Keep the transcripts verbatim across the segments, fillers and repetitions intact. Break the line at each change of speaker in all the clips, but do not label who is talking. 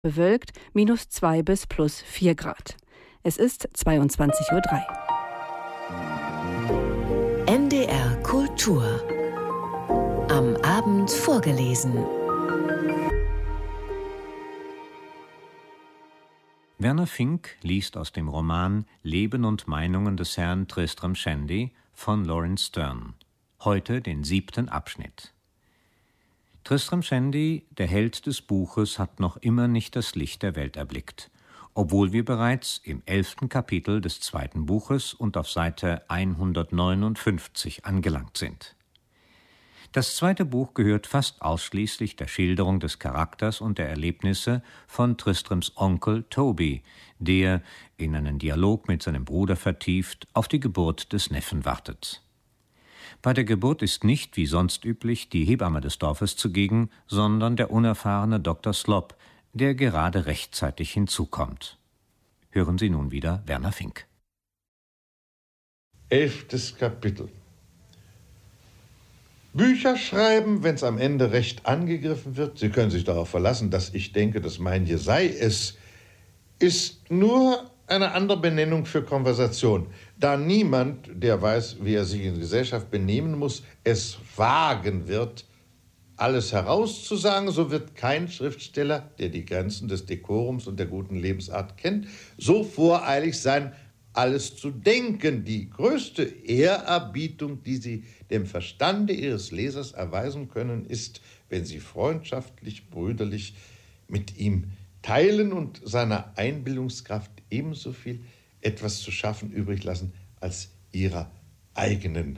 Bewölkt, minus zwei bis plus vier Grad. Es ist zweiundzwanzig Uhr drei.
N D R Kultur. Am Abend vorgelesen.
Werner Fink liest aus dem Roman Leben und Meinungen des Herrn Tristram Shandy von Laurence Sterne. Heute den siebten Abschnitt. Tristram Shandy, der Held des Buches, hat noch immer nicht das Licht der Welt erblickt, obwohl wir bereits im elften Kapitel des zweiten Buches und auf Seite hundertneunundfünfzig angelangt sind. Das zweite Buch gehört fast ausschließlich der Schilderung des Charakters und der Erlebnisse von Tristrams Onkel Toby, der, in einen Dialog mit seinem Bruder vertieft, auf die Geburt des Neffen wartet. Bei der Geburt ist nicht, wie sonst üblich, die Hebamme des Dorfes zugegen, sondern der unerfahrene Doktor Slop, der gerade rechtzeitig hinzukommt. Hören Sie nun wieder Werner Fink.
Elftes Kapitel. Bücher schreiben, wenn es am Ende recht angegriffen wird. Sie können sich darauf verlassen, dass ich denke, dass mein hier sei es, ist nur eine andere Benennung für Konversation. Da niemand, der weiß, wie er sich in Gesellschaft benehmen muss, es wagen wird, alles herauszusagen, so wird kein Schriftsteller, der die Grenzen des Dekorums und der guten Lebensart kennt, so voreilig sein, alles zu denken. Die größte Ehrerbietung, die Sie dem Verstande Ihres Lesers erweisen können, ist, wenn Sie freundschaftlich, brüderlich mit ihm teilen und seiner Einbildungskraft ebenso viel etwas zu schaffen übrig lassen als Ihrer eigenen.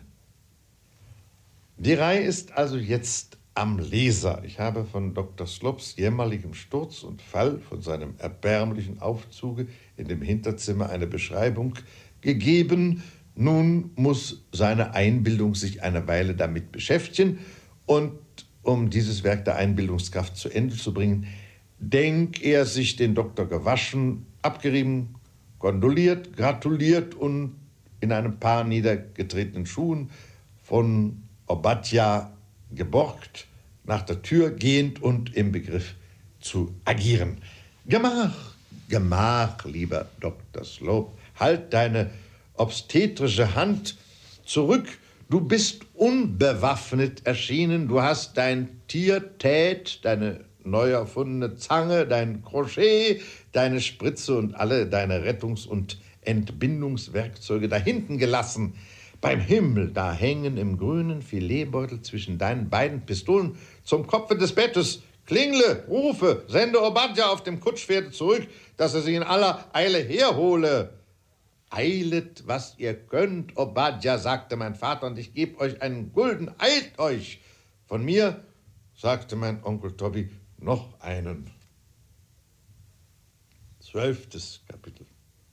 Die Reihe ist also jetzt am Leser. Ich habe von Doktor Slops jämmerlichem Sturz und Fall, von seinem erbärmlichen Aufzuge in dem Hinterzimmer eine Beschreibung gegeben. Nun muss seine Einbildung sich eine Weile damit beschäftigen und um dieses Werk der Einbildungskraft zu Ende zu bringen, denk er sich den Doktor gewaschen, abgerieben, kondoliert, gratuliert und in einem Paar niedergetretenen Schuhen von Obadja geborgt, nach der Tür gehend und im Begriff zu agieren. Gemach, Gemach, lieber Doktor Slope, halt deine obstetrische Hand zurück. Du bist unbewaffnet erschienen, du hast dein Tiertät, deine neu erfundene Zange, dein Crochet, deine Spritze und alle deine Rettungs- und Entbindungswerkzeuge da hinten gelassen. Beim Himmel, da hängen im grünen Filetbeutel zwischen deinen beiden Pistolen zum Kopfe des Bettes. Klingle, rufe, sende Obadja auf dem Kutschpferde zurück, dass er sie in aller Eile herhole. Eilet, was ihr könnt, Obadja, sagte mein Vater, und ich gebe euch einen Gulden, eilt euch. Von mir, sagte mein Onkel Toby, noch einen. Zwölftes Kapitel.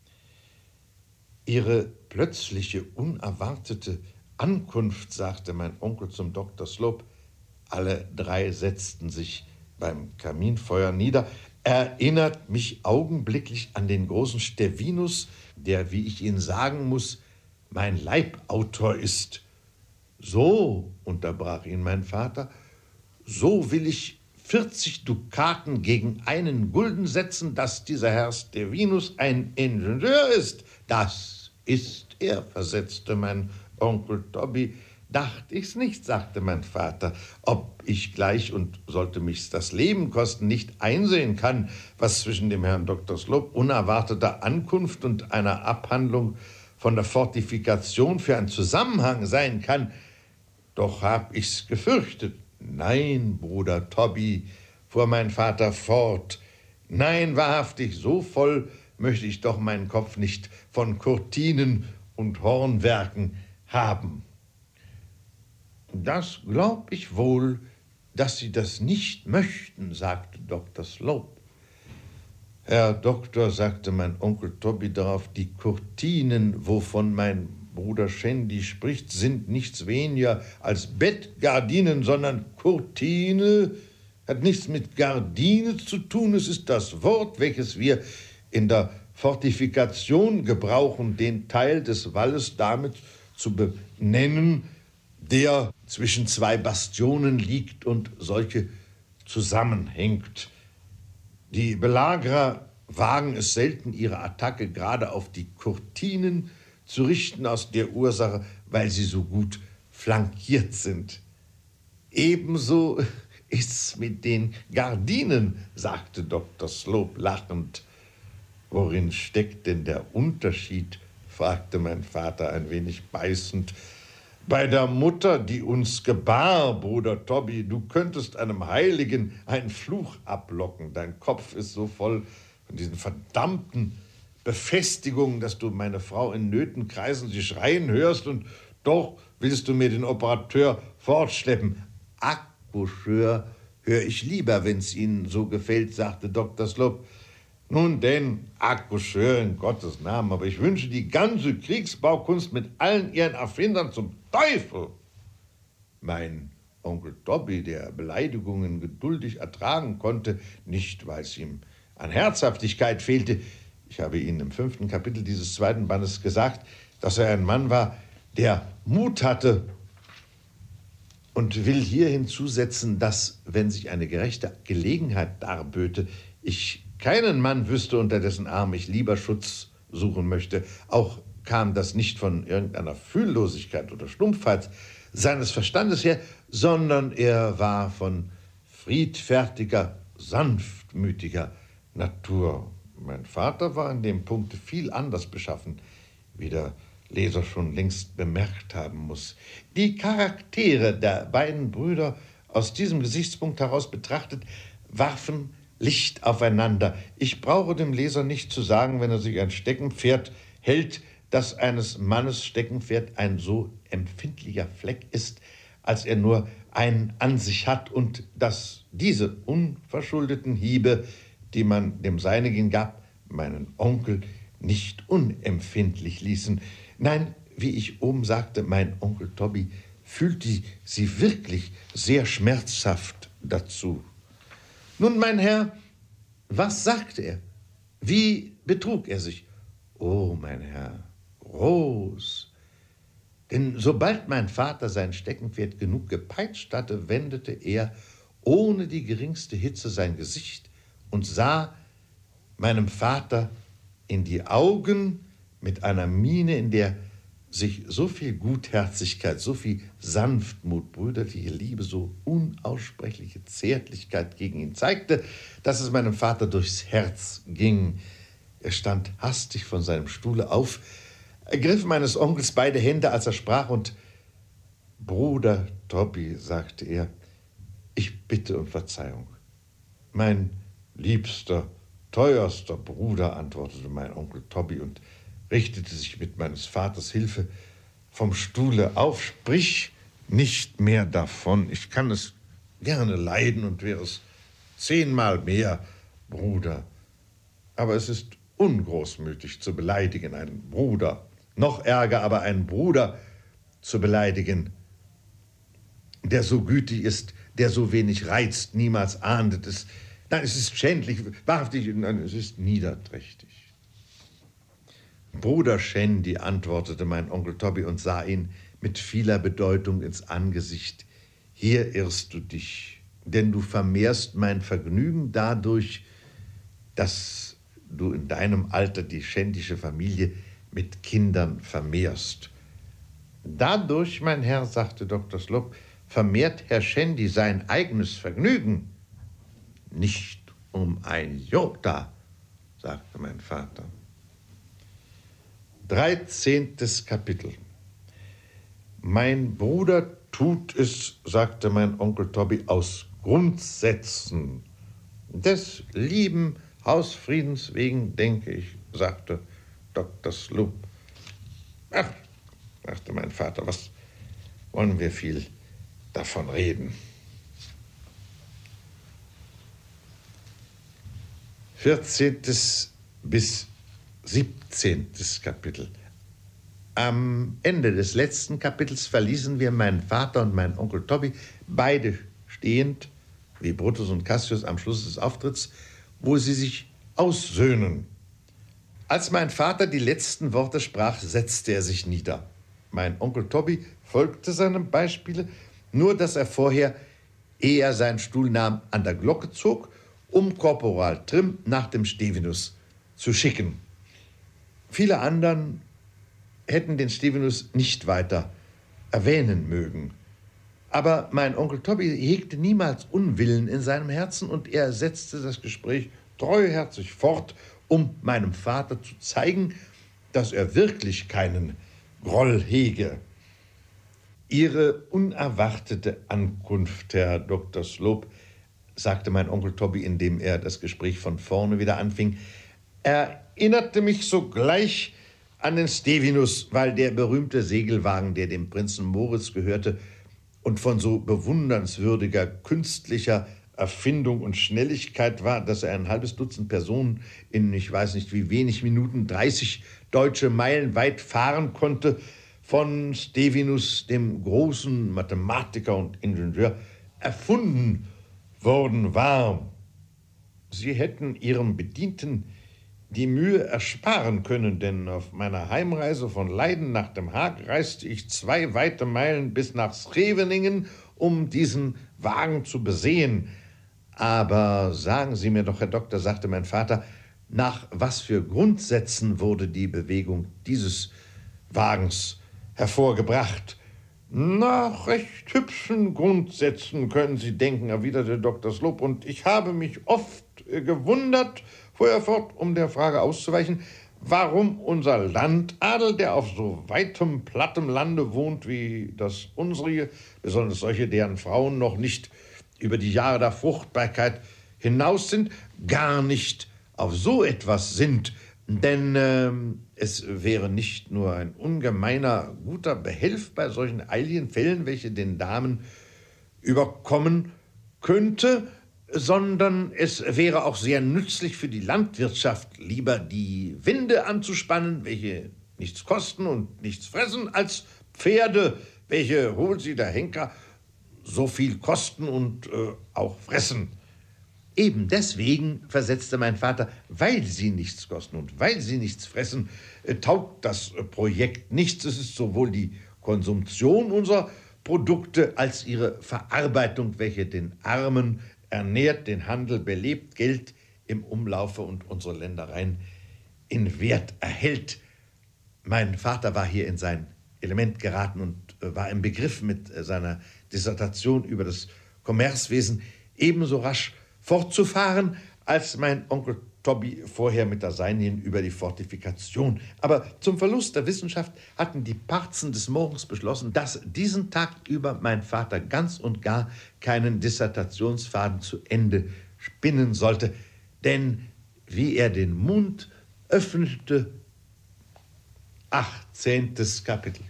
Ihre plötzliche, unerwartete Ankunft, sagte mein Onkel zum Doktor Slope, alle drei setzten sich beim Kaminfeuer nieder, erinnert mich augenblicklich an den großen Stevinus, der, wie ich Ihnen sagen muss, mein Leibautor ist. So, unterbrach ihn mein Vater, so will ich vierzig Dukaten gegen einen Gulden setzen, dass dieser Herr Stevinus ein Ingenieur ist. Das ist er, versetzte mein Onkel Toby. Dacht ich's nicht, sagte mein Vater, ob ich gleich, und sollte mich's das Leben kosten, nicht einsehen kann, was zwischen dem Herrn Doktor Slope unerwarteter Ankunft und einer Abhandlung von der Fortifikation für ein Zusammenhang sein kann. Doch hab ich's gefürchtet. Nein, Bruder Toby, fuhr mein Vater fort, nein, wahrhaftig, so voll möchte ich doch meinen Kopf nicht von Kurtinen und Hornwerken haben. Das glaub ich wohl, dass Sie das nicht möchten, sagte Doktor Slope. Herr Doktor, sagte mein Onkel Toby darauf, die Kurtinen, wovon mein Bruder Shandy spricht, sind nichts weniger als Bettgardinen, sondern Kurtine hat nichts mit Gardine zu tun. Es ist das Wort, welches wir in der Fortifikation gebrauchen, den Teil des Walles damit zu benennen, der zwischen zwei Bastionen liegt und solche zusammenhängt. Die Belagerer wagen es selten, ihre Attacke gerade auf die Kurtinen zu richten, aus der Ursache, weil sie so gut flankiert sind. Ebenso ist's mit den Gardinen, sagte Doktor Slope lachend. Worin steckt denn der Unterschied? Fragte mein Vater ein wenig beißend. Bei der Mutter, die uns gebar, Bruder Tobby, du könntest einem Heiligen einen Fluch ablocken. Dein Kopf ist so voll von diesen verdammten Befestigungen, dass du meine Frau in Nöten kreisen, sie schreien hörst und doch willst du mir den Operateur fortschleppen. Accoucheur höre ich lieber, wenn's Ihnen so gefällt, sagte Doktor Slope. Nun denn, Accoucheur in Gottes Namen, aber ich wünsche die ganze Kriegsbaukunst mit allen ihren Erfindern zum Teufel. Mein Onkel Tobby, der Beleidigungen geduldig ertragen konnte, nicht weil es ihm an Herzhaftigkeit fehlte. Ich habe Ihnen im fünften Kapitel dieses zweiten Bandes gesagt, dass er ein Mann war, der Mut hatte, und will hier hinzusetzen, dass, wenn sich eine gerechte Gelegenheit darböte, ich keinen Mann wüsste, unter dessen Arm ich lieber Schutz suchen möchte. Auch kam das nicht von irgendeiner Fühllosigkeit oder Stumpfheit seines Verstandes her, sondern er war von friedfertiger, sanftmütiger Natur. Mein Vater war in dem Punkt viel anders beschaffen, wie der Leser schon längst bemerkt haben muss. Die Charaktere der beiden Brüder aus diesem Gesichtspunkt heraus betrachtet, warfen Licht aufeinander. Ich brauche dem Leser nicht zu sagen, wenn er sich ein Steckenpferd hält, dass eines Mannes Steckenpferd ein so empfindlicher Fleck ist, als er nur einen an sich hat, und dass diese unverschuldeten Hiebe, die man dem Seinigen gab, meinen Onkel nicht unempfindlich ließen. Nein, wie ich oben sagte, mein Onkel Tobby fühlte sie wirklich sehr schmerzhaft dazu. Nun, mein Herr, was sagte er? Wie betrug er sich? Oh, mein Herr, groß. Denn sobald mein Vater sein Steckenpferd genug gepeitscht hatte, wendete er ohne die geringste Hitze sein Gesicht und sah meinem Vater in die Augen mit einer Miene, in der sich so viel Gutherzigkeit, so viel Sanftmut, brüderliche Liebe, so unaussprechliche Zärtlichkeit gegen ihn zeigte, dass es meinem Vater durchs Herz ging. Er stand hastig von seinem Stuhle auf, ergriff meines Onkels beide Hände, als er sprach, und »Bruder Tobby«, sagte er, »ich bitte um Verzeihung.« »Mein liebster, teuerster Bruder«, antwortete mein Onkel Tobby und richtete sich mit meines Vaters Hilfe vom Stuhle auf. »Sprich nicht mehr davon. Ich kann es gerne leiden und wäre es zehnmal mehr, Bruder. Aber es ist ungroßmütig zu beleidigen, einen Bruder. Noch ärger aber, einen Bruder zu beleidigen, der so gütig ist, der so wenig reizt, niemals ahndet es. Nein, es ist schändlich, wahrhaftig, nein, es ist niederträchtig.« »Bruder Shandy«, antwortete mein Onkel Tobby und sah ihn mit vieler Bedeutung ins Angesicht, »hier irrst du dich, denn du vermehrst mein Vergnügen dadurch, dass du in deinem Alter die shandysche Familie mit Kindern vermehrst.« »Dadurch, mein Herr«, sagte Doktor Slope, »vermehrt Herr Shandy sein eigenes Vergnügen.« »Nicht um ein Jota«, sagte mein Vater. dreizehntes Kapitel. »Mein Bruder tut es«, sagte mein Onkel Tobby, »aus Grundsätzen. Des lieben Hausfriedens wegen, denke ich«, sagte Doktor Slope. »Ach«, sagte mein Vater, »was wollen wir viel davon reden?« vierzehntes bis siebzehntes Kapitel. Am Ende des letzten Kapitels verließen wir meinen Vater und meinen Onkel Tobby, beide stehend, wie Brutus und Cassius am Schluss des Auftritts, wo sie sich aussöhnen. Als mein Vater die letzten Worte sprach, setzte er sich nieder. Mein Onkel Tobby folgte seinem Beispiele, nur dass er vorher, ehe er seinen Stuhl nahm, an der Glocke zog um Korporal Trimm nach dem Stevinus zu schicken. Viele anderen hätten den Stevinus nicht weiter erwähnen mögen. Aber mein Onkel Toby hegte niemals Unwillen in seinem Herzen und er setzte das Gespräch treuherzig fort, um meinem Vater zu zeigen, dass er wirklich keinen Groll hege. Ihre unerwartete Ankunft, Herr Doktor Slope, sagte mein Onkel Toby, indem er das Gespräch von vorne wieder anfing, erinnerte mich sogleich an den Stevinus, weil der berühmte Segelwagen, der dem Prinzen Moritz gehörte und von so bewundernswürdiger künstlicher Erfindung und Schnelligkeit war, dass er ein halbes Dutzend Personen in, ich weiß nicht wie wenig Minuten, dreißig deutsche Meilen weit fahren konnte, von Stevinus, dem großen Mathematiker und Ingenieur, erfunden worden war. Sie hätten ihrem Bedienten die Mühe ersparen können, denn auf meiner Heimreise von Leiden nach dem Haag reiste ich zwei weite Meilen bis nach Scheveningen, um diesen Wagen zu besehen. Aber sagen Sie mir doch, Herr Doktor, sagte mein Vater, nach was für Grundsätzen wurde die Bewegung dieses Wagens hervorgebracht? Nach recht hübschen Grundsätzen können Sie denken, erwiderte Doktor Slope, und ich habe mich oft äh, gewundert, fuhr er fort, um der Frage auszuweichen, warum unser Landadel, der auf so weitem, plattem Lande wohnt wie das unsere, besonders solche, deren Frauen noch nicht über die Jahre der Fruchtbarkeit hinaus sind, gar nicht auf so etwas sind. Denn äh, es wäre nicht nur ein ungemeiner guter Behelf bei solchen eiligen Fällen, welche den Damen überkommen könnte, sondern es wäre auch sehr nützlich für die Landwirtschaft, lieber die Winde anzuspannen, welche nichts kosten und nichts fressen, als Pferde, welche, holt sie der Henker, so viel kosten und äh, auch fressen. Eben deswegen, versetzte mein Vater, weil sie nichts kosten und weil sie nichts fressen, äh, taugt das äh, Projekt nichts. Es ist sowohl die Konsumtion unserer Produkte als ihre Verarbeitung, welche den Armen ernährt, den Handel belebt, Geld im Umlaufe und unsere Ländereien in Wert erhält. Mein Vater war hier in sein Element geraten und äh, war im Begriff, mit äh, seiner Dissertation über das Kommerzwesen ebenso rasch fortzufahren, als mein Onkel Toby vorher mit der seinigen über die Fortifikation. Aber zum Verlust der Wissenschaft hatten die Parzen des Morgens beschlossen, dass diesen Tag über mein Vater ganz und gar keinen Dissertationsfaden zu Ende spinnen sollte. Denn wie er den Mund öffnete, achtzehntes Kapitel.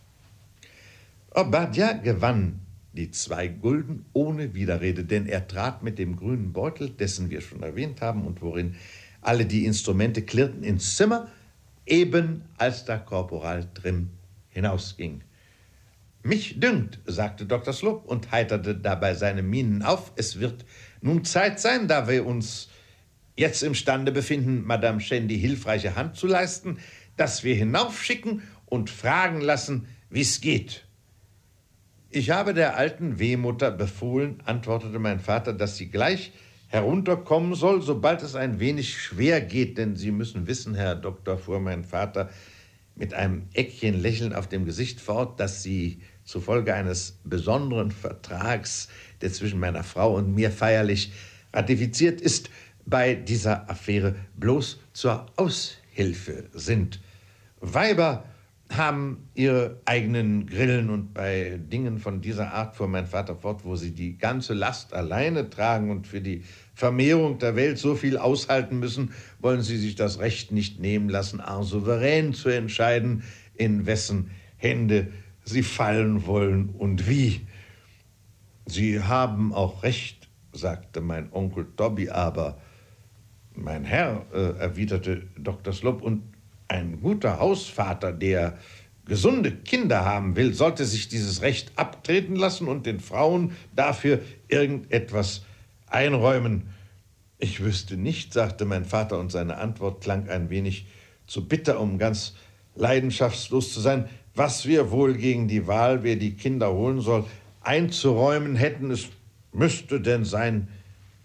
Obadiah gewann die zwei Gulden ohne Widerrede, denn er trat mit dem grünen Beutel, dessen wir schon erwähnt haben und worin alle die Instrumente klirrten, ins Zimmer, eben als der Korporal Trimm hinausging. »Mich dünkt«, sagte Doktor Slope und heiterte dabei seine Mienen auf, »es wird nun Zeit sein, da wir uns jetzt imstande befinden, Madame Shandy hilfreiche Hand zu leisten, dass wir hinaufschicken und fragen lassen, wie's geht.« »Ich habe der alten Wehmutter befohlen«, antwortete mein Vater, »dass sie gleich herunterkommen soll, sobald es ein wenig schwer geht, denn Sie müssen wissen, Herr Doktor«, fuhr mein Vater mit einem Eckchen Lächeln auf dem Gesicht fort, dass sie zufolge eines besonderen Vertrags, der zwischen meiner Frau und mir feierlich ratifiziert ist, bei dieser Affäre bloß zur Aushilfe sind. Weiber haben ihre eigenen Grillen und bei Dingen von dieser Art, fuhr mein Vater fort, wo sie die ganze Last alleine tragen und für die Vermehrung der Welt so viel aushalten müssen, wollen sie sich das Recht nicht nehmen lassen, auch souverän zu entscheiden, in wessen Hände sie fallen wollen und wie. Sie haben auch recht, sagte mein Onkel Toby, aber mein Herr, äh, erwiderte Doktor Slope, und ein guter Hausvater, der gesunde Kinder haben will, sollte sich dieses Recht abtreten lassen und den Frauen dafür irgendetwas einräumen. Ich wüsste nicht, sagte mein Vater, und seine Antwort klang ein wenig zu bitter, um ganz leidenschaftslos zu sein, was wir wohl gegen die Wahl, wer die Kinder holen soll, einzuräumen hätten. Es müsste denn sein,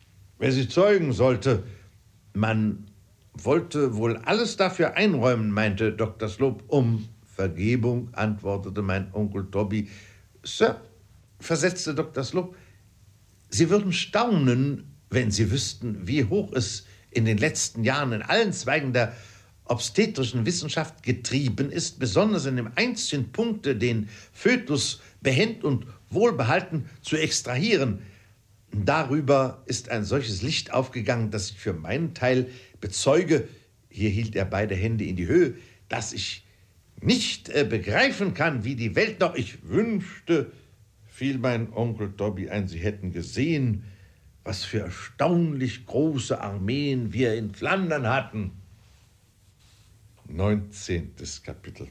wer sie zeugen sollte. Man wollte wohl alles dafür einräumen, meinte Doktor Slope. Um Vergebung, antwortete mein Onkel Toby. Sir, versetzte Doktor Slope, Sie würden staunen, wenn Sie wüssten, wie hoch es in den letzten Jahren in allen Zweigen der obstetrischen Wissenschaft getrieben ist, besonders in dem einzigen Punkte, den Fötus behend und wohlbehalten zu extrahieren. Darüber ist ein solches Licht aufgegangen, dass ich für meinen Teil bezeuge, hier hielt er beide Hände in die Höhe, dass ich nicht äh, begreifen kann, wie die Welt noch, ich wünschte, fiel mein Onkel Toby ein, Sie hätten gesehen, was für erstaunlich große Armeen wir in Flandern hatten. Neunzehntes Kapitel.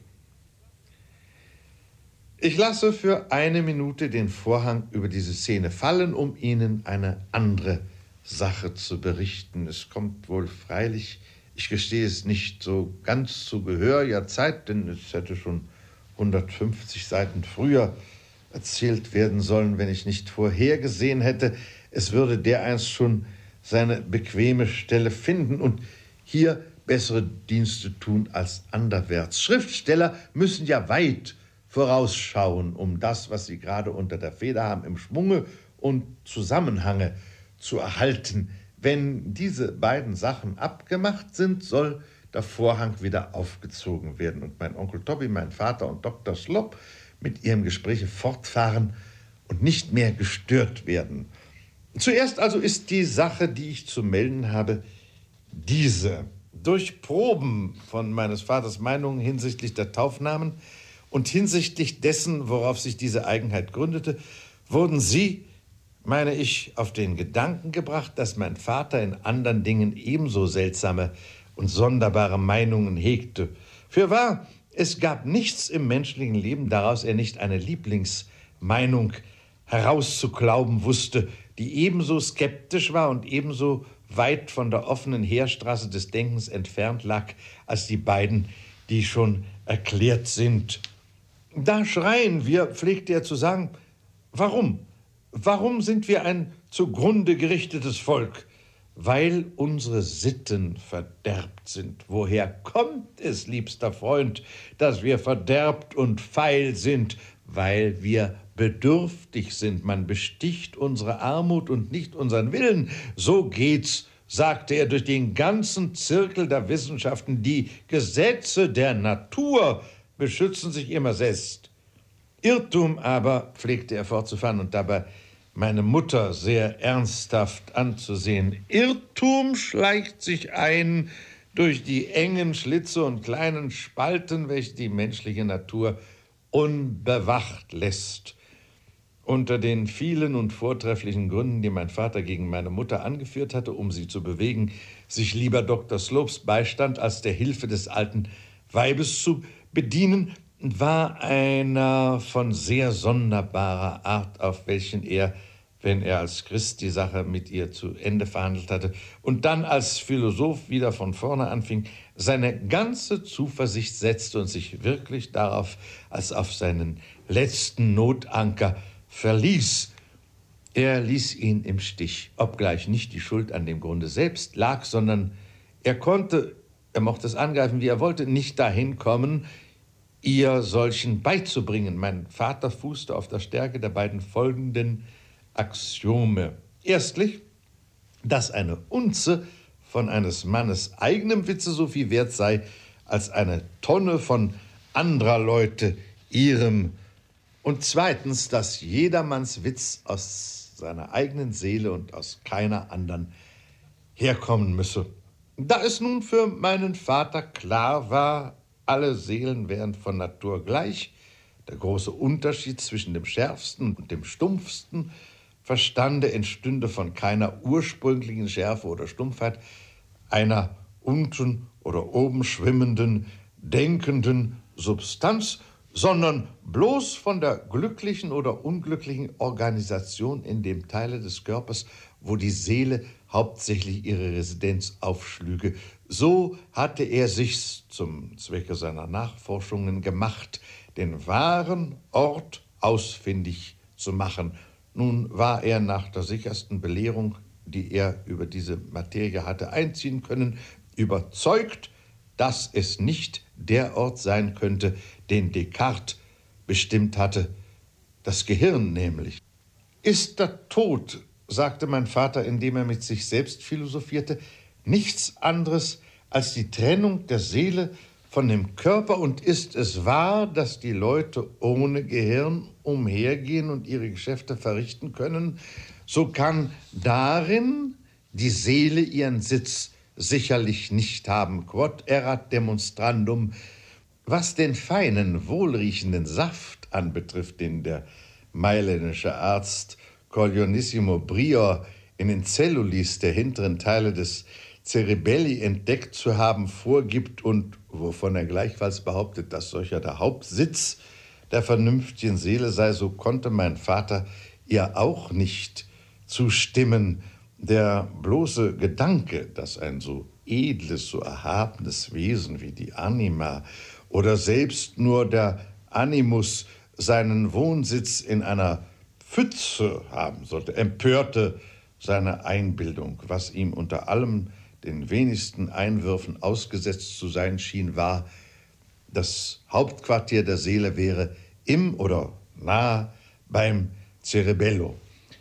Ich lasse für eine Minute den Vorhang über diese Szene fallen, um Ihnen eine andere Sache zu berichten. Es kommt wohl freilich, ich gestehe es, nicht so ganz zu Gehör, ja Zeit, denn es hätte schon hundertfünfzig Seiten früher erzählt werden sollen, wenn ich nicht vorhergesehen hätte, es würde dereinst schon seine bequeme Stelle finden und hier bessere Dienste tun als anderwärts. Schriftsteller müssen ja weit vorausschauen, um das, was sie gerade unter der Feder haben, im Schwunge und Zusammenhange zu erhalten. Wenn diese beiden Sachen abgemacht sind, soll der Vorhang wieder aufgezogen werden und mein Onkel Toby, mein Vater und Doktor Slope mit ihrem Gespräche fortfahren und nicht mehr gestört werden. Zuerst also ist die Sache, die ich zu melden habe, diese. Durch Proben von meines Vaters Meinungen hinsichtlich der Taufnamen und hinsichtlich dessen, worauf sich diese Eigenheit gründete, wurden Sie, meine ich, auf den Gedanken gebracht, dass mein Vater in anderen Dingen ebenso seltsame und sonderbare Meinungen hegte. Fürwahr, es gab nichts im menschlichen Leben, daraus er nicht eine Lieblingsmeinung herauszuklauben wusste, die ebenso skeptisch war und ebenso weit von der offenen Heerstraße des Denkens entfernt lag, als die beiden, die schon erklärt sind. Da schreien wir, pflegte er zu sagen, warum? Warum sind wir ein zugrunde gerichtetes Volk? Weil unsere Sitten verderbt sind. Woher kommt es, liebster Freund, dass wir verderbt und feil sind? Weil wir bedürftig sind. Man besticht unsere Armut und nicht unseren Willen. So geht's, sagte er, durch den ganzen Zirkel der Wissenschaften. Die Gesetze der Natur beschützen sich immer selbst. Irrtum aber, pflegte er fortzufahren und dabei meine Mutter sehr ernsthaft anzusehen. Irrtum schleicht sich ein durch die engen Schlitze und kleinen Spalten, welche die menschliche Natur unbewacht lässt. Unter den vielen und vortrefflichen Gründen, die mein Vater gegen meine Mutter angeführt hatte, um sie zu bewegen, sich lieber Doktor Slopes Beistand als der Hilfe des alten Weibes zu bedienen, war einer von sehr sonderbarer Art, auf welchen er, wenn er als Christ die Sache mit ihr zu Ende verhandelt hatte und dann als Philosoph wieder von vorne anfing, seine ganze Zuversicht setzte und sich wirklich darauf als auf seinen letzten Notanker verließ. Er ließ ihn im Stich, obgleich nicht die Schuld an dem Grunde selbst lag, sondern er konnte, er mochte es angreifen, wie er wollte, nicht dahin kommen, ihr solchen beizubringen. Mein Vater fußte auf der Stärke der beiden folgenden Axiome. Erstlich, dass eine Unze von eines Mannes eigenem Witze so viel wert sei, als eine Tonne von anderer Leute ihrem. Und zweitens, dass jedermanns Witz aus seiner eigenen Seele und aus keiner anderen herkommen müsse. Da es nun für meinen Vater klar war, alle Seelen wären von Natur gleich, der große Unterschied zwischen dem schärfsten und dem stumpfsten Verstande entstünde von keiner ursprünglichen Schärfe oder Stumpfheit, einer unten oder oben schwimmenden, denkenden Substanz, sondern bloß von der glücklichen oder unglücklichen Organisation in dem Teile des Körpers, wo die Seele hauptsächlich ihre Residenz aufschlüge. So hatte er sich zum Zwecke seiner Nachforschungen gemacht, den wahren Ort ausfindig zu machen. Nun war er nach der sichersten Belehrung die er über diese Materie hatte einziehen können, überzeugt, dass es nicht der Ort sein könnte, den Descartes bestimmt hatte, das Gehirn nämlich. Ist der Tod, sagte mein Vater, indem er mit sich selbst philosophierte, nichts anderes als die Trennung der Seele von dem Körper, und ist es wahr, dass die Leute ohne Gehirn umhergehen und ihre Geschäfte verrichten können, so kann darin die Seele ihren Sitz sicherlich nicht haben. Quod erat demonstrandum. Was den feinen, wohlriechenden Saft anbetrifft, den der mailändische Arzt Colionissimo Brior in den Cellulis der hinteren Teile des Cerebelli entdeckt zu haben vorgibt und wovon er gleichfalls behauptet, dass solcher der Hauptsitz der vernünftigen Seele sei, so konnte mein Vater ihr auch nicht zustimmen. Der bloße Gedanke, dass ein so edles, so erhabenes Wesen wie die Anima oder selbst nur der Animus seinen Wohnsitz in einer Pfütze haben sollte, empörte seine Einbildung. Was ihm unter allem den wenigsten Einwürfen ausgesetzt zu sein schien, war, das Hauptquartier der Seele wäre im oder nahe beim Cerebello.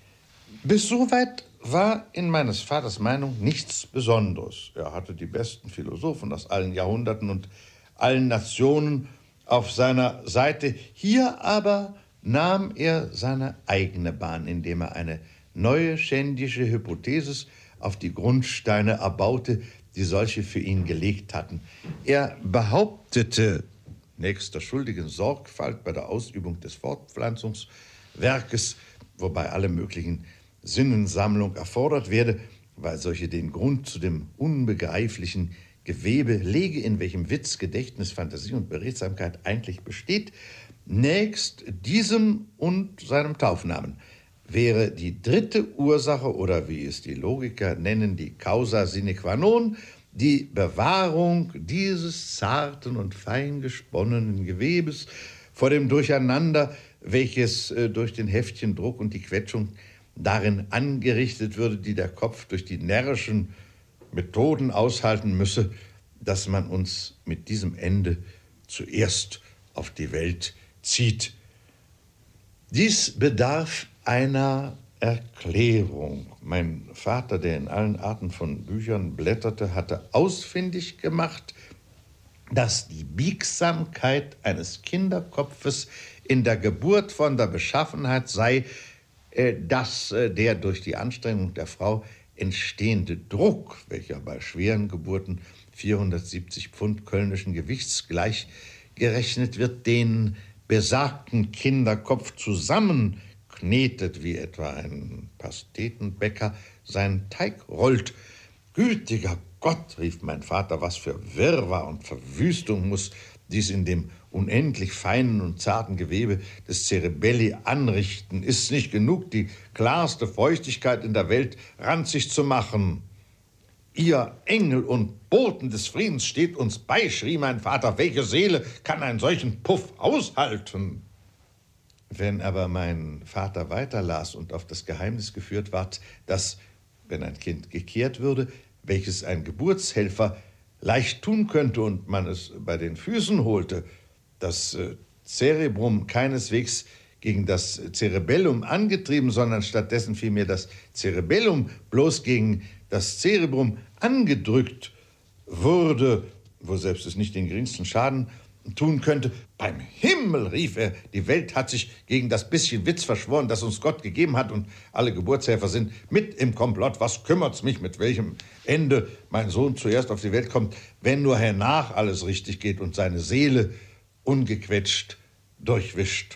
Bis soweit war in meines Vaters Meinung nichts Besonderes. Er hatte die besten Philosophen aus allen Jahrhunderten und allen Nationen auf seiner Seite. Hier aber nahm er seine eigene Bahn, indem er eine neue schändische Hypothesis auf die Grundsteine erbaute, die solche für ihn gelegt hatten. Er behauptete, nächst der schuldigen Sorgfalt bei der Ausübung des Fortpflanzungswerkes, wobei alle möglichen Sinnensammlung erfordert werde, weil solche den Grund zu dem unbegreiflichen Gewebe lege, in welchem Witz, Gedächtnis, Fantasie und Beredsamkeit eigentlich besteht, nächst diesem und seinem Taufnamen wäre die dritte Ursache, oder wie es die Logiker nennen, die Causa sine qua non, die Bewahrung dieses zarten und fein gesponnenen Gewebes vor dem Durcheinander, welches äh, durch den Heftchendruck und die Quetschung darin angerichtet würde, die der Kopf durch die närrischen Methoden aushalten müsse, dass man uns mit diesem Ende zuerst auf die Welt zieht. Dies bedarf einer Erklärung. Mein Vater, der in allen Arten von Büchern blätterte, hatte ausfindig gemacht, dass die Biegsamkeit eines Kinderkopfes in der Geburt von der Beschaffenheit sei, äh, dass äh, der durch die Anstrengung der Frau entstehende Druck, welcher bei schweren Geburten vierhundertsiebzig Pfund kölnischen Gewichts gleichgerechnet wird, den besagten Kinderkopf zusammenknetet, wie etwa ein Pastetenbäcker seinen Teig rollt. Gütiger Gott, rief mein Vater, was für Wirrwarr und Verwüstung muss dies in dem unendlich feinen und zarten Gewebe des Cerebelli anrichten. Ist nicht genug, die klarste Feuchtigkeit in der Welt ranzig zu machen? Ihr Engel und Boten des Friedens steht uns bei, schrie mein Vater. Welche Seele kann einen solchen Puff aushalten? Wenn aber mein Vater weiterlas und auf das Geheimnis geführt ward, dass, wenn ein Kind gekehrt würde, welches ein Geburtshelfer leicht tun könnte und man es bei den Füßen holte, das äh, Cerebrum keineswegs gegen das Cerebellum angetrieben, sondern stattdessen vielmehr das Cerebellum bloß gegen das Cerebrum angedrückt wurde, wo selbst es nicht den geringsten Schaden tun könnte. Beim Himmel, rief er, die Welt hat sich gegen das bisschen Witz verschworen, das uns Gott gegeben hat, und alle Geburtshelfer sind mit im Komplott. Was kümmert's mich, mit welchem Ende mein Sohn zuerst auf die Welt kommt, wenn nur hernach alles richtig geht und seine Seele ungequetscht durchwischt.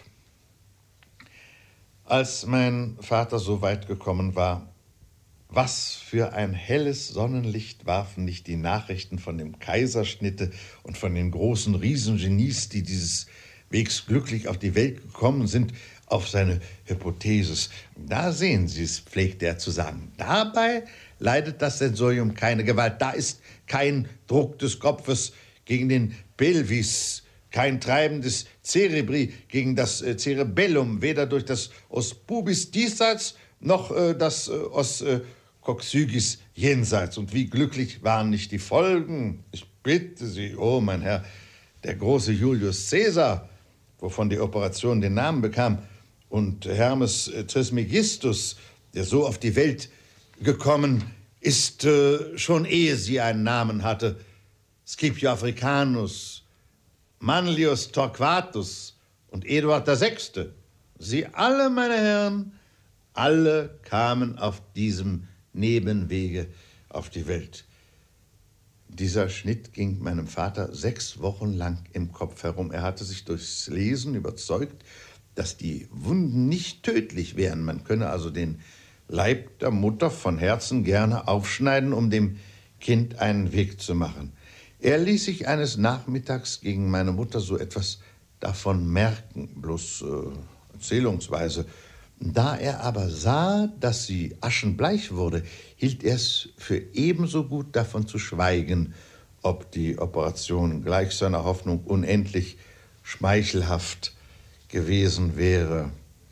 Als mein Vater so weit gekommen war, was für ein helles Sonnenlicht warfen nicht die Nachrichten von dem Kaiserschnitte und von den großen Riesengenies, die dieses Wegs glücklich auf die Welt gekommen sind, auf seine Hypothesis. Da sehen Sie es, pflegte er zu sagen. Dabei leidet das Sensorium keine Gewalt. Da ist kein Druck des Kopfes gegen den Pelvis, kein Treiben des Cerebri gegen das äh, Cerebellum, weder durch das Os pubis diesseits noch äh, das äh, Os äh, Coxygis jenseits. Und wie glücklich waren nicht die Folgen? Ich bitte Sie, oh mein Herr, der große Julius Caesar, wovon die Operation den Namen bekam, und Hermes Trismegistus, der so auf die Welt gekommen ist, äh, schon ehe sie einen Namen hatte. Scipio Africanus, Manlius Torquatus und Eduard der Sechste. Sie alle, meine Herren, alle kamen auf diesem Nebenwege auf die Welt. Dieser Schnitt ging meinem Vater sechs Wochen lang im Kopf herum. Er hatte sich durchs Lesen überzeugt, dass die Wunden nicht tödlich wären. Man könne also den Leib der Mutter von Herzen gerne aufschneiden, um dem Kind einen Weg zu machen. Er ließ sich eines Nachmittags gegen meine Mutter so etwas davon merken, bloß äh, erzählungsweise. Da er aber sah, dass sie aschenbleich wurde, hielt er es für ebenso gut, davon zu schweigen, ob die Operation gleich seiner Hoffnung unendlich schmeichelhaft gewesen wäre.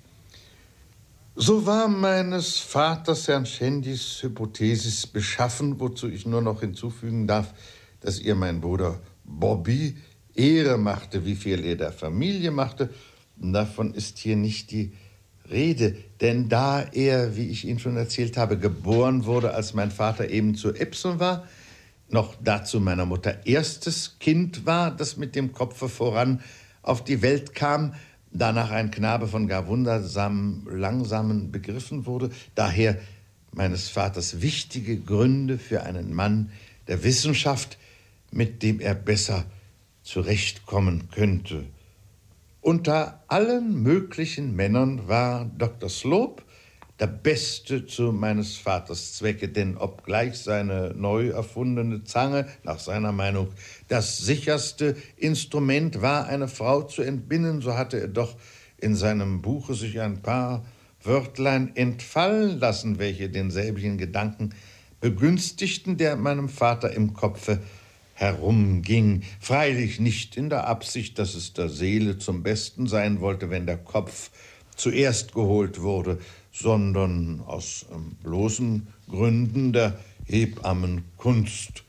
So war meines Vaters, Herrn Shendys, Hypothesis beschaffen, wozu ich nur noch hinzufügen darf, dass ihr mein Bruder Bobby Ehre machte, wie viel er der Familie machte. Davon ist hier nicht die Rede, denn da er, wie ich Ihnen schon erzählt habe, geboren wurde, als mein Vater eben zu Epsom war, noch dazu meiner Mutter erstes Kind war, das mit dem Kopfe voran auf die Welt kam, danach ein Knabe von gar wundersamen, langsamen Begriffen wurde, daher meines Vaters wichtige Gründe für einen Mann der Wissenschaft, mit dem er besser zurechtkommen könnte. Unter allen möglichen Männern war Doktor Slope der Beste zu meines Vaters Zwecke, denn obgleich seine neu erfundene Zange, nach seiner Meinung, das sicherste Instrument war, eine Frau zu entbinden, so hatte er doch in seinem Buche sich ein paar Wörtlein entfallen lassen, welche denselbigen Gedanken begünstigten, der meinem Vater im Kopfe herumging, freilich nicht in der Absicht, dass es der Seele zum Besten sein wollte, wenn der Kopf zuerst geholt wurde, sondern aus ähm, bloßen Gründen der Hebammenkunst.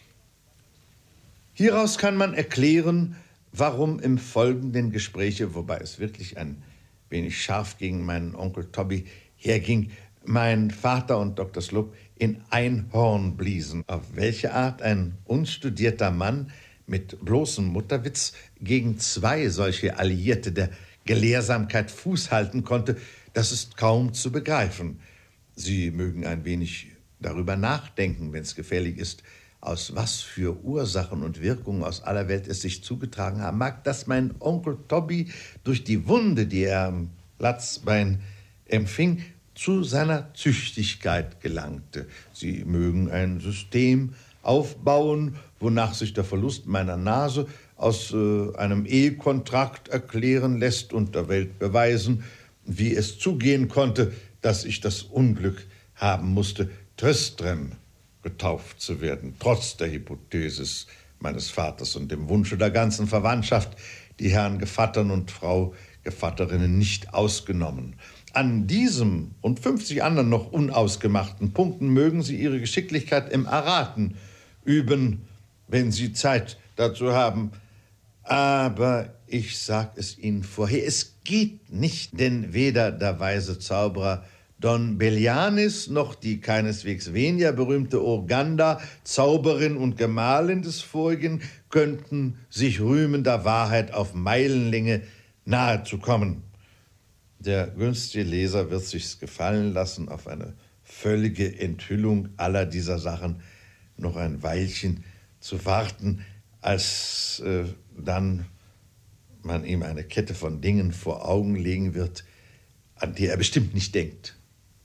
Hieraus kann man erklären, warum im folgenden Gespräche, wobei es wirklich ein wenig scharf gegen meinen Onkel Toby herging, mein Vater und Doktor Slope in ein Horn bliesen, auf welche Art ein unstudierter Mann mit bloßem Mutterwitz gegen zwei solche Alliierte der Gelehrsamkeit Fuß halten konnte, das ist kaum zu begreifen. Sie mögen ein wenig darüber nachdenken, wenn es gefällig ist, aus was für Ursachen und Wirkungen aus aller Welt es sich zugetragen haben mag, dass mein Onkel Toby durch die Wunde, die er am Platzbein empfing, zu seiner Züchtigkeit gelangte. Sie mögen ein System aufbauen, wonach sich der Verlust meiner Nase aus äh, einem Ehekontrakt erklären lässt und der Welt beweisen, wie es zugehen konnte, dass ich das Unglück haben musste, Tristram getauft zu werden, trotz der Hypothesis meines Vaters und dem Wunsche der ganzen Verwandtschaft, die Herren Gevattern und Frau Gevatterinnen nicht ausgenommen. An diesem und fünfzig anderen noch unausgemachten Punkten mögen Sie Ihre Geschicklichkeit im Erraten üben, wenn Sie Zeit dazu haben. Aber ich sag es Ihnen vorher, es geht nicht, denn weder der weise Zauberer Don Belianis noch die keineswegs weniger berühmte Urganda, Zauberin und Gemahlin des Vorigen, könnten sich rühmen, der Wahrheit auf Meilenlänge nahe zu kommen. Der günstige Leser wird sich's gefallen lassen, auf eine völlige Enthüllung aller dieser Sachen noch ein Weilchen zu warten, als äh, dann man ihm eine Kette von Dingen vor Augen legen wird, an die er bestimmt nicht denkt.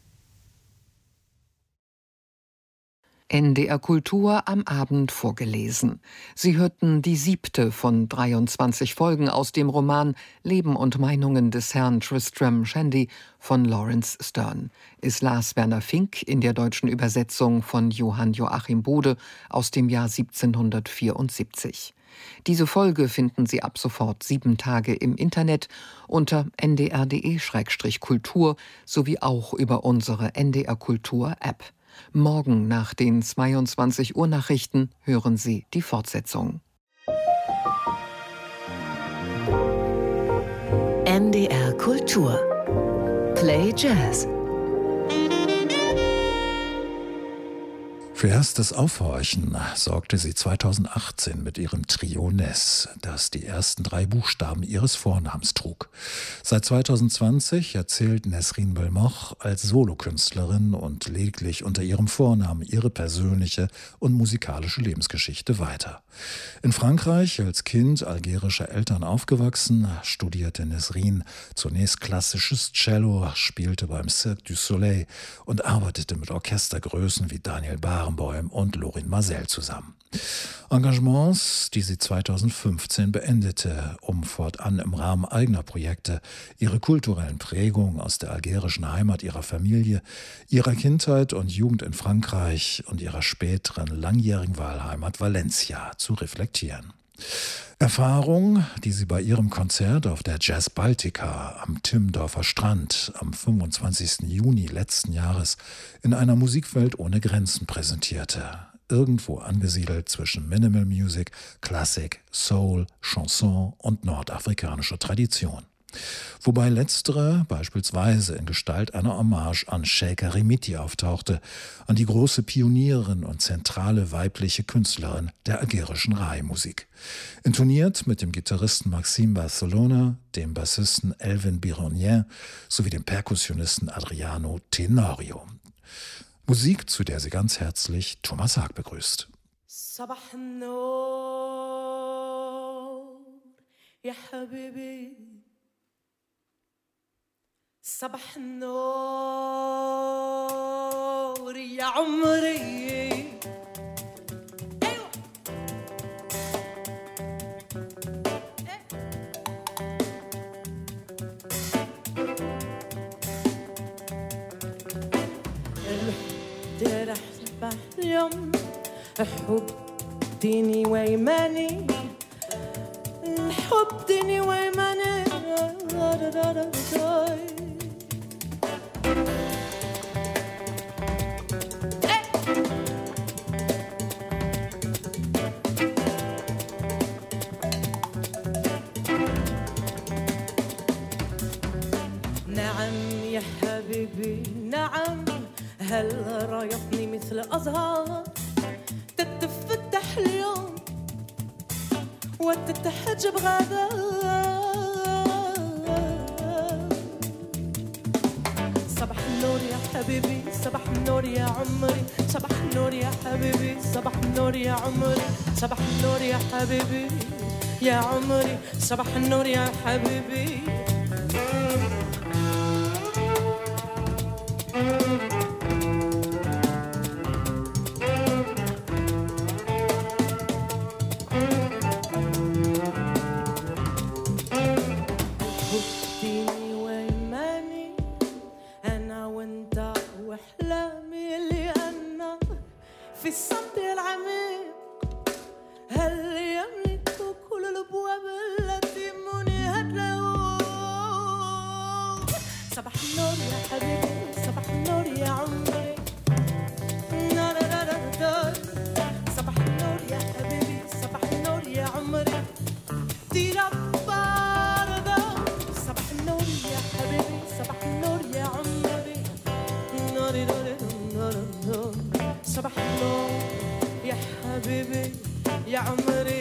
N D R Kultur am Abend vorgelesen. Sie hörten die siebte von dreiundzwanzig Folgen aus dem Roman Leben und Meinungen des Herrn Tristram Shandy von Laurence Sterne. Es las Werner Fink in der deutschen Übersetzung von Johann Joachim Bode aus dem Jahr siebzehnhundertvierundsiebzig. Diese Folge finden Sie ab sofort sieben Tage im Internet unter n d r punkt d e slash kultur sowie auch über unsere N D R Kultur App. Morgen nach den zweiundzwanzig Uhr Nachrichten hören Sie die Fortsetzung.
N D R Kultur. Play Jazz.
Für erstes Aufhorchen sorgte sie zweitausendachtzehn mit ihrem Trio Ness, das die ersten drei Buchstaben ihres Vornamens trug. Seit zweitausendzwanzig erzählt Nesrin Belmoch als Solokünstlerin und lediglich unter ihrem Vornamen ihre persönliche und musikalische Lebensgeschichte weiter. In Frankreich als Kind algerischer Eltern aufgewachsen, studierte Nesrin zunächst klassisches Cello, spielte beim Cirque du Soleil und arbeitete mit Orchestergrößen wie Daniel Barenboim und Lorin Maazel zusammen. Engagements, die sie zweitausendfünfzehn beendete, um fortan im Rahmen eigener Projekte ihre kulturellen Prägungen aus der algerischen Heimat ihrer Familie, ihrer Kindheit und Jugend in Frankreich und ihrer späteren langjährigen Wahlheimat Valencia zu reflektieren. Erfahrung, die sie bei ihrem Konzert auf der Jazz Baltica am Timmendorfer Strand am fünfundzwanzigsten Juni letzten Jahres in einer Musikwelt ohne Grenzen präsentierte. Irgendwo angesiedelt zwischen Minimal Music, Klassik, Soul, Chanson und nordafrikanischer Tradition. Wobei letztere beispielsweise in Gestalt einer Hommage an Sheikha Rimiti auftauchte, an die große Pionierin und zentrale weibliche Künstlerin der algerischen Rai-Musik. Intoniert mit dem Gitarristen Maxime Barcelona, dem Bassisten Elvin Bironien sowie dem Perkussionisten Adriano Tenorio. Musik, zu der sie ganz herzlich Thomas Haag begrüßt. Sabah an-nur, ya habibi. صباح النور يا عمري أيوة الحب صباح اليوم حب ديني ويماني الحب ديني ويماني نعم هل رايتني مثل أزهار تتفتح اليوم وتتحجب غدا صباح النور يا حبيبي صباح النور يا عمري صباح النور يا حبيبي صباح النور يا عمري صباح النور يا حبيبي يا عمري صباح النور يا حبيبي صباح النور يا حبيبي يا عمري